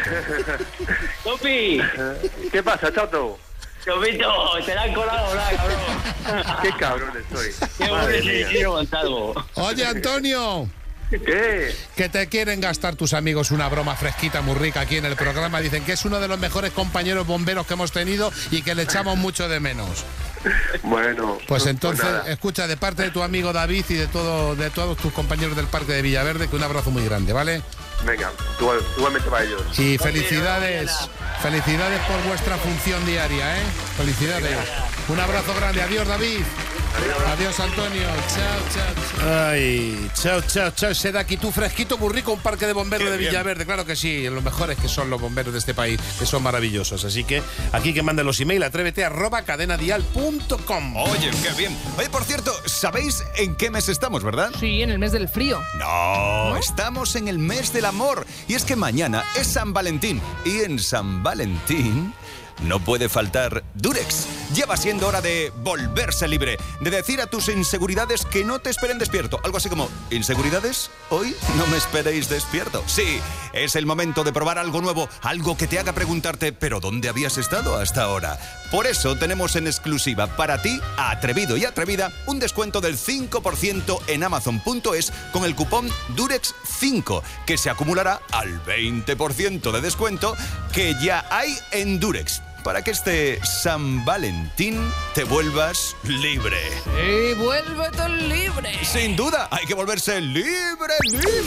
¡Topi! ¿Qué pasa, chato? Topito, te la han colado, cabrón. Qué cabrones soy. Qué bueno, Oye, Antonio. ¿Qué? Que te quieren gastar tus amigos una broma fresquita muy rica aquí en el programa. Dicen que es uno de los mejores compañeros bomberos que hemos tenido y que le echamos mucho de menos. Bueno. Pues entonces, escucha, de parte de tu amigo David y de todos tus compañeros del Parque de Villaverde, que un abrazo muy grande, ¿vale? Venga, igualmente para ellos. Y felicidades por vuestra función diaria, ¿eh? Felicidades. Un abrazo grande. Adiós, David. Adiós, Antonio. Chao. Ay, chao. Se da aquí tú fresquito, muy rico, un parque de bomberos de Villaverde. Claro que sí, los mejores que son los bomberos de este país, que son maravillosos. Así que aquí que manden los emails, atrévete@cadenadial.com. Oye, qué bien. Oye, por cierto, ¿sabéis en qué mes estamos, verdad? Sí, en el mes del frío. No, estamos en el mes del amor. Y es que mañana es San Valentín. Y en San Valentín no puede faltar Durex. Ya va siendo hora de volverse libre, de decir a tus inseguridades que no te esperen despierto. Algo así como, ¿inseguridades? Hoy no me esperéis despierto. Sí, es el momento de probar algo nuevo, algo que te haga preguntarte, ¿pero dónde habías estado hasta ahora? Por eso tenemos en exclusiva para ti, atrevido y atrevida, un descuento del 5% en Amazon.es con el cupón Durex5, que se acumulará al 20% de descuento que ya hay en Durex, para que este San Valentín te vuelvas libre. Sí, vuélvete libre. Sin duda, hay que volverse libre.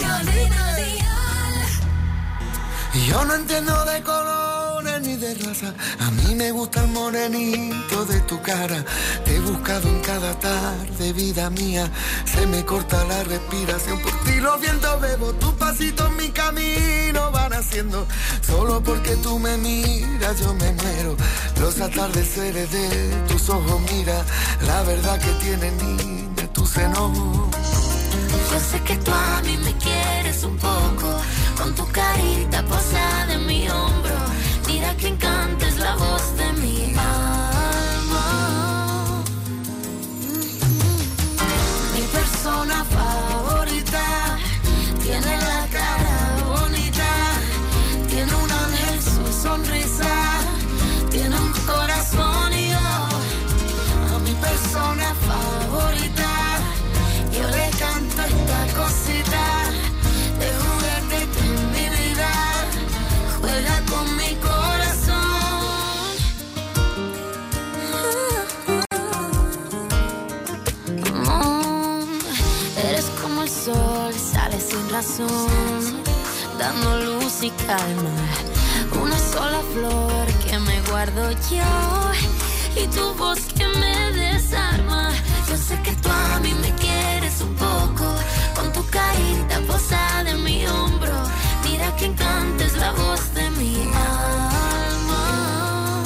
Yo no entiendo de colores ni de raza. A mí me gusta el morenito de tu cara. Te he buscado en cada tarde, vida mía. Se me corta la respiración. Por ti los vientos bebo. Tus pasitos en mi camino van haciendo. Solo porque tú me miras yo me muero. Los atardeceres de tus ojos, mira. La verdad que tienen niña tus enojos. Yo sé que tú a mí me quieres un poco, con tu carita posada en mi hombro. Mira que encanta es la voz de mi alma. Mi persona favorita tiene la cara bonita, tiene un ángel, su sonrisa, tiene un corazón y yo, a mi persona favorita. Yo le canto esta cosita de juguete en mi vida. Juega con mi corazón. Eres como el sol, sale sin razón, dando luz y calma. Una sola flor que me guardo yo y tu voz que me desarma. Yo sé que tú a mí me quieres un poco, con tu carita posada en mi hombro. Mira que encanta es la voz de mi alma.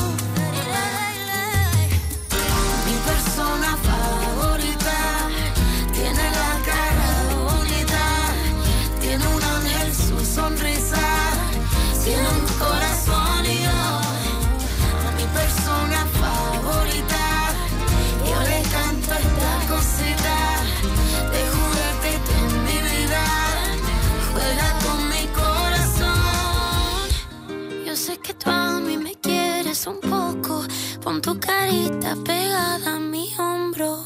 Mi persona favorita tiene la cara bonita, tiene un ángel, su sonrisa, tiene un corazón y yo, a mi persona favorita. Yo le canto esta cosita de juguete en mi vida. Juega con mi corazón. Yo sé que tú a mí me quieres un poco, pon tu carita pegada a mi hombro.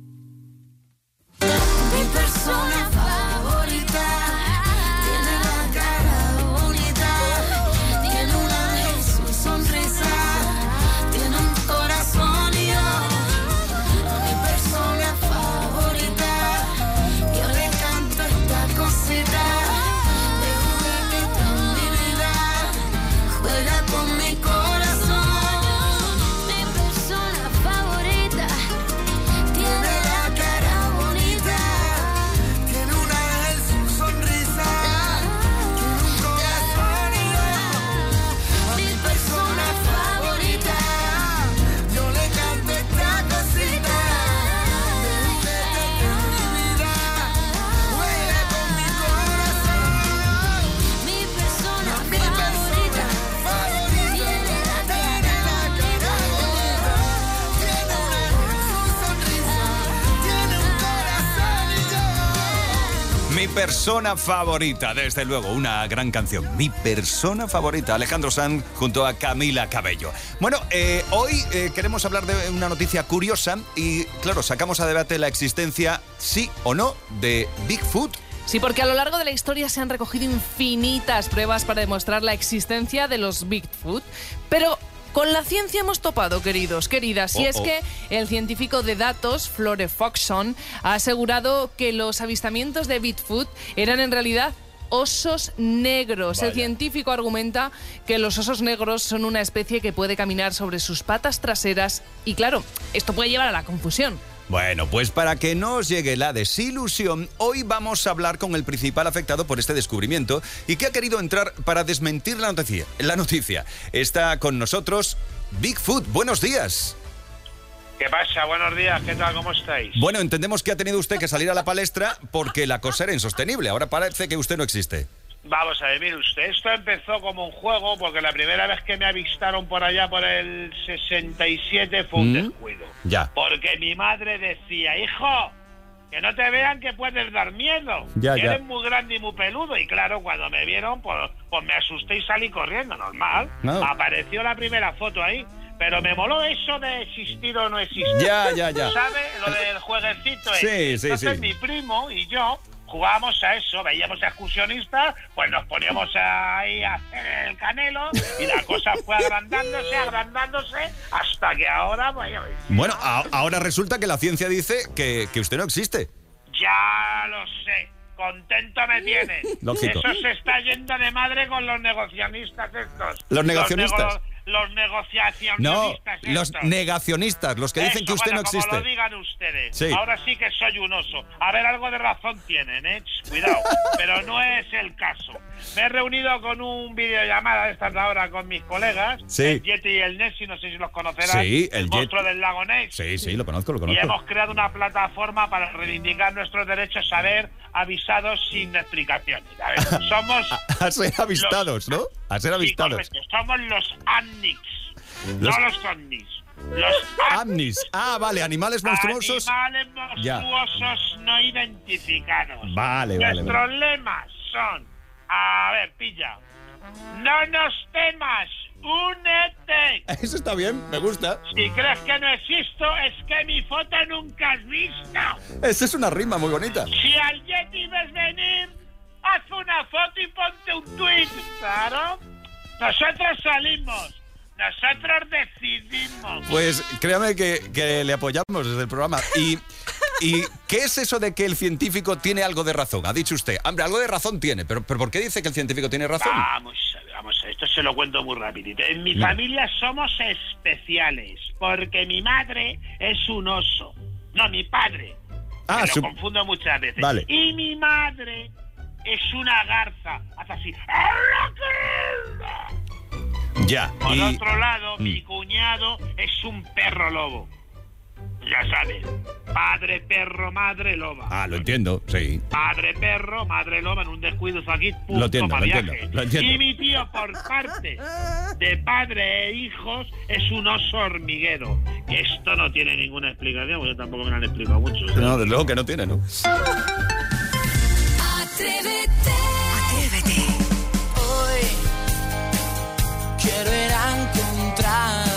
Mi persona favorita tiene la cara bonita, tiene un ángel, su sonrisa, tiene un corazón y yo, mi persona favorita. Yo le canto esta cosita de juguete en mi vida. Juega con mi corazón. Mi persona favorita tiene la cara bonita, tiene un ángel, su sonrisa, tiene un corazón y yo, mi persona favorita. Yo le canto esta cosita de juguete en mi vida. Juega con mi corazón. Mi persona favorita tiene la cara bonita, tiene un ángel, su sonrisa, tiene un corazón y yo. Mi persona favorita, desde luego, una gran canción. Mi persona favorita, Alejandro Sanz junto a Camila Cabello. Bueno, hoy queremos hablar de una noticia curiosa y, claro, sacamos a debate la existencia, sí o no, de Bigfoot. Sí, porque a lo largo de la historia se han recogido infinitas pruebas para demostrar la existencia de los Bigfoot, pero con la ciencia hemos topado, queridos, queridas, y es que el científico de datos, Flore Foxon, ha asegurado que los avistamientos de Bigfoot eran en realidad osos negros. Vaya. El científico argumenta que los osos negros son una especie que puede caminar sobre sus patas traseras y, claro, esto puede llevar a la confusión. Bueno, pues para que no os llegue la desilusión, hoy vamos a hablar con el principal afectado por este descubrimiento y que ha querido entrar para desmentir la noticia. Está con nosotros Bigfoot. Buenos días. ¿Qué pasa? Buenos días, ¿qué tal? ¿Cómo estáis? Bueno, entendemos que ha tenido usted que salir a la palestra porque la cosa era insostenible. Ahora parece que usted no existe. Vamos a ver, mire usted, esto empezó como un juego porque la primera vez que me avistaron por allá por el 67 fue un descuido. Ya. Porque mi madre decía, hijo, que no te vean que puedes dar miedo. Ya, que ya. eres muy grande y muy peludo. Y claro, cuando me vieron, pues me asusté y salí corriendo, normal. No. Apareció la primera foto ahí. Pero me moló eso de existir o no existir. Ya. ¿Sabes? Lo del jueguecito Sí, ese. sí, Entonces sí. mi primo y yo jugábamos a eso, veíamos a excursionistas, pues nos poníamos ahí a hacer el canelo y la cosa fue agrandándose, hasta que ahora, Bueno, ahora resulta que la ciencia dice que usted no existe. ya lo sé. Contento me tiene. Lógico. Eso se está yendo de madre con los negacionistas estos. ¿Los negacionistas? Los negociacionistas. No, los estos. negacionistas, los que dicen Eso, que usted bueno, no existe. como lo digan ustedes. Sí. Ahora sí que soy un oso. A ver, algo de razón tienen, ¿eh? Cuidado. Pero no es el caso. Me he reunido con un videollamada de estas de ahora con mis colegas. Sí. El Yeti y el Nessie, no sé si los conocerás. Sí, el monstruo Yeti. del lago Ness. Sí, lo conozco. Y hemos creado una plataforma para reivindicar nuestros derechos a ser avisados sin explicaciones. A ver, somos... A ser avistados, ¿no? A ser Sí, avistados. correcto. Somos los AMNICs, Los- no los ovnis. Los Amnis. Ah, vale, animales monstruosos. Animales Ya. monstruosos no identificados. Vale. Nuestros lemas son... A ver, pilla. No nos temas, únete. Eso está bien, me gusta. Si crees que no existo, es que mi foto nunca has visto. Esa es una rima muy bonita. Si al Yeti ves venir, haz una foto y ponte un tweet. Claro. Nosotros salimos. Nosotros decidimos. Pues créame que le apoyamos desde el programa. ¿Y qué es eso de que el científico tiene algo de razón? Ha dicho usted, hombre, algo de razón tiene, pero ¿por qué dice que el científico tiene razón? Vamos a ver, esto se lo cuento muy rapidito. En mi familia somos especiales, porque mi madre es un oso. No, mi padre. Me lo confundo muchas veces. Vale. Y mi madre es una garza. Hace así. Ya. Por y- otro lado, mi cuñado es un perro lobo. Ya sabes, padre perro, madre loba. Ah, lo entiendo, sí. Padre perro, madre loba, en un descuido aquí, punto Lo entiendo, pa' lo viaje. entiendo, lo entiendo. Y mi tío, por parte de padre e hijos, es un oso hormiguero. Que esto no tiene ninguna explicación, porque yo tampoco me lo han explicado mucho. No, desde luego que no tiene, ¿no? Atrévete. Hoy quiero ir a encontrar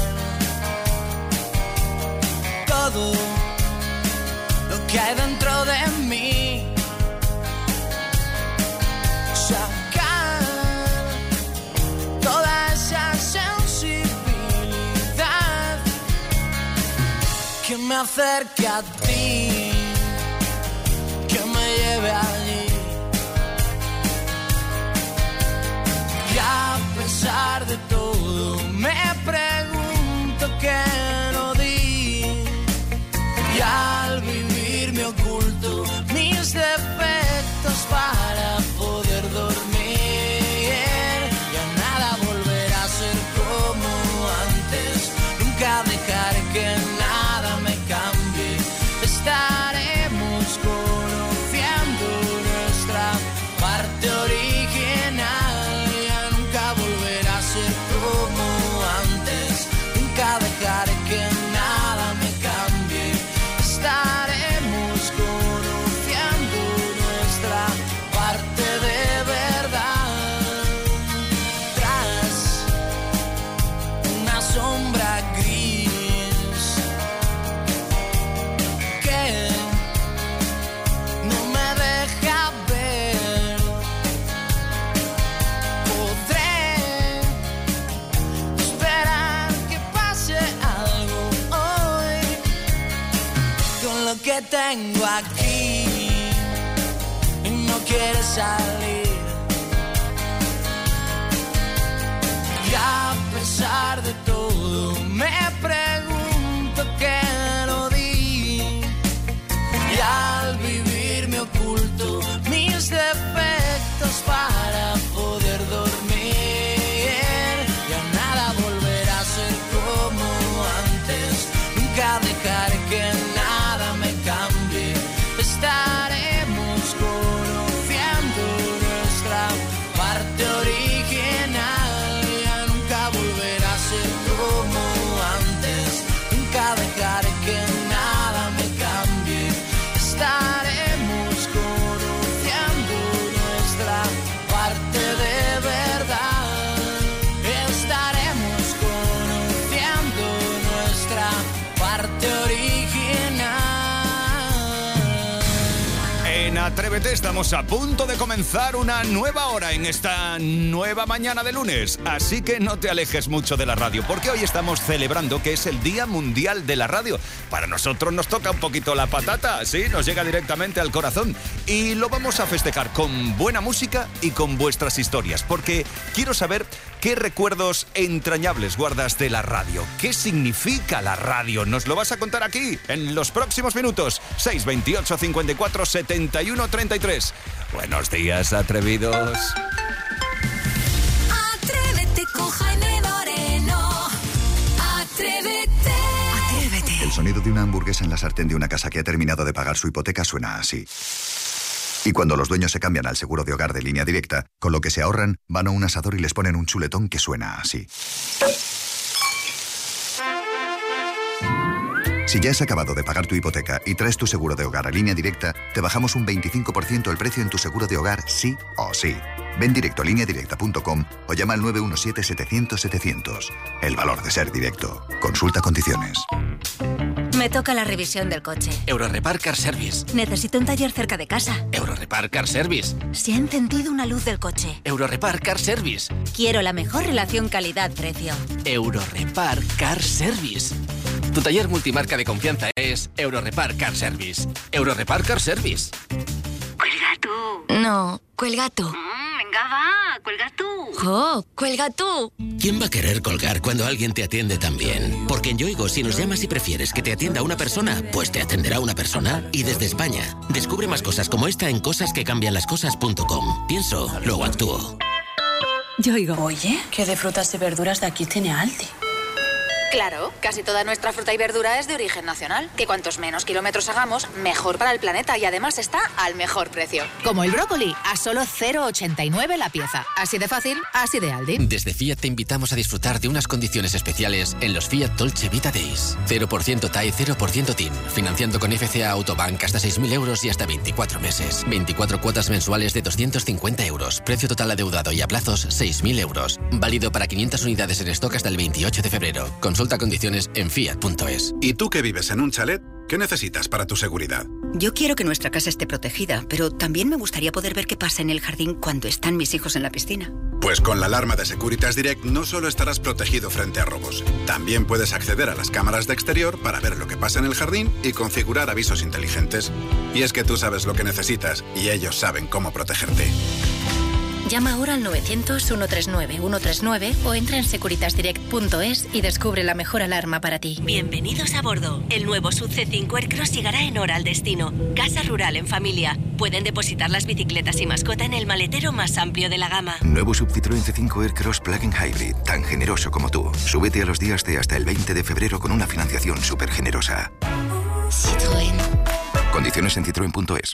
todo lo que hay dentro de mí. Sacar toda esa sensibilidad que me acerque a ti, que me lleve allí. Y a pesar de todo me pregunto qué no di. Y al vivir me oculto mis defectos para poder dormir. Ya nada volverá a ser como antes. Nunca dejaré que nada me cambie. Estaremos conociendo nuestra parte original. Ya nunca volverá a ser como antes. Nunca dejaré que nada me cambie. Estaremos conociendo nuestra parte de verdad. Tras una sombra gris que no me deja ver, podré esperar que pase algo hoy con lo que tengo aquí y no quiere salir. a pesar de todo me pregunto qué lo di. Y al vivir me oculto mis defectos para poder dormir. Ya nada volverá a ser como antes. Nunca dejaré que nada me cambie. Estaremos conociendo nuestra parte original. Ya nunca volverá a ser como antes. Nunca dejaré que nada me cambie. Estaremos conociendo nuestra parte de verdad. Estaremos conociendo nuestra parte original. En Atrévete estamos a punto de comenzar una nueva hora en esta nueva mañana de lunes. Así que no te alejes mucho de la radio, porque hoy estamos celebrando que es el Día Mundial de la Radio. Para nosotros nos toca un poquito la patata, sí, nos llega directamente al corazón. Y lo vamos a festejar con buena música y con vuestras historias, porque quiero saber qué recuerdos entrañables guardas de la radio. ¿Qué significa la radio? Nos lo vas a contar aquí en los próximos minutos. 628 54 71 33. Buenos días, atrevidos. Atrévete con Jaime Moreno. Atrévete. Atrévete. El sonido de una hamburguesa en la sartén de una casa que ha terminado de pagar su hipoteca suena así. Y cuando los dueños se cambian al seguro de hogar de Línea Directa, con lo que se ahorran, van a un asador y les ponen un chuletón que suena así. Si ya has acabado de pagar tu hipoteca y traes tu seguro de hogar a Línea Directa, te bajamos un 25% el precio en tu seguro de hogar sí o sí. Ven directo a lineadirecta.com o llama al 917-700-700. El valor de ser directo. Consulta condiciones. Me toca la revisión del coche. Eurorepar Car Service. Necesito un taller cerca de casa. Eurorepar Car Service. Se ha encendido una luz del coche. Eurorepar Car Service. Quiero la mejor relación calidad-precio. Eurorepar Car Service. Tu taller multimarca de confianza es Eurorepar Car Service. Eurorepar Car Service. Cuelga tú. No, cuelga tú. Venga, va, cuelga tú. ¡Jo! ¡Cuelga tú! ¿Quién va a querer colgar cuando alguien te atiende tan bien? Porque en Yoigo, si nos llamas y prefieres que te atienda una persona, pues te atenderá una persona. Y desde España, descubre más cosas como esta en cosasquecambianlascosas.com. Pienso, luego actúo. Yoigo. Oye, ¿qué de frutas y verduras de aquí tiene Aldi? Claro, casi toda nuestra fruta y verdura es de origen nacional. Que cuantos menos kilómetros hagamos, mejor para el planeta y además está al mejor precio. Como el brócoli, a solo 0,89 la pieza. Así de fácil, así de Aldi. Desde Fiat te invitamos a disfrutar de unas condiciones especiales en los Fiat Dolce Vita Days. 0% TAE, 0% TIN. Financiando con FCA Autobank hasta 6.000 euros y hasta 24 meses. 24 cuotas mensuales de 250 euros. Precio total adeudado y a plazos 6.000 euros. Válido para 500 unidades en stock hasta el 28 de febrero. Consulta condiciones en fiat.es. ¿Y tú que vives en un chalet? ¿Qué necesitas para tu seguridad? Yo quiero que nuestra casa esté protegida, pero también me gustaría poder ver qué pasa en el jardín cuando están mis hijos en la piscina. Pues con la alarma de Securitas Direct no solo estarás protegido frente a robos, también puedes acceder a las cámaras de exterior para ver lo que pasa en el jardín y configurar avisos inteligentes. Y es que tú sabes lo que necesitas y ellos saben cómo protegerte. Llama ahora al 900-139-139 o entra en securitasdirect.es y descubre la mejor alarma para ti. Bienvenidos a bordo. El nuevo SUV C5 Aircross llegará en hora al destino. Casa rural en familia. Pueden depositar las bicicletas y mascota en el maletero más amplio de la gama. Nuevo Sub Citroën C5 Aircross Plug-in Hybrid. Tan generoso como tú. Súbete a los días de hasta el 20 de febrero con una financiación súper generosa. Citroën. Condiciones en citroen.es.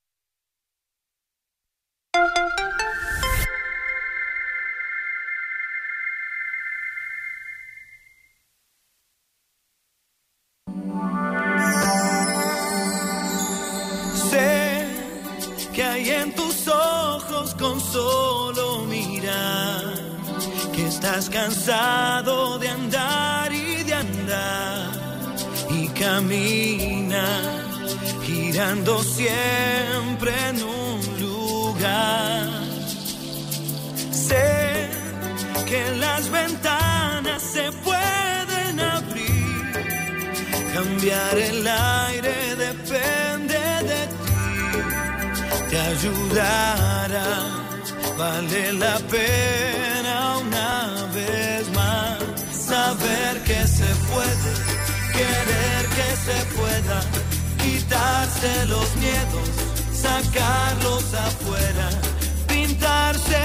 Que hay en tus ojos con solo mirar, que estás cansado de andar y de andar, y caminas girando siempre en un lugar. Sé que las ventanas se pueden abrir, cambiar el aire depende de ti. Te ayudará, vale la pena una vez saber que se puede, querer que se pueda, quitarse los miedos, sacarlos afuera, pintarse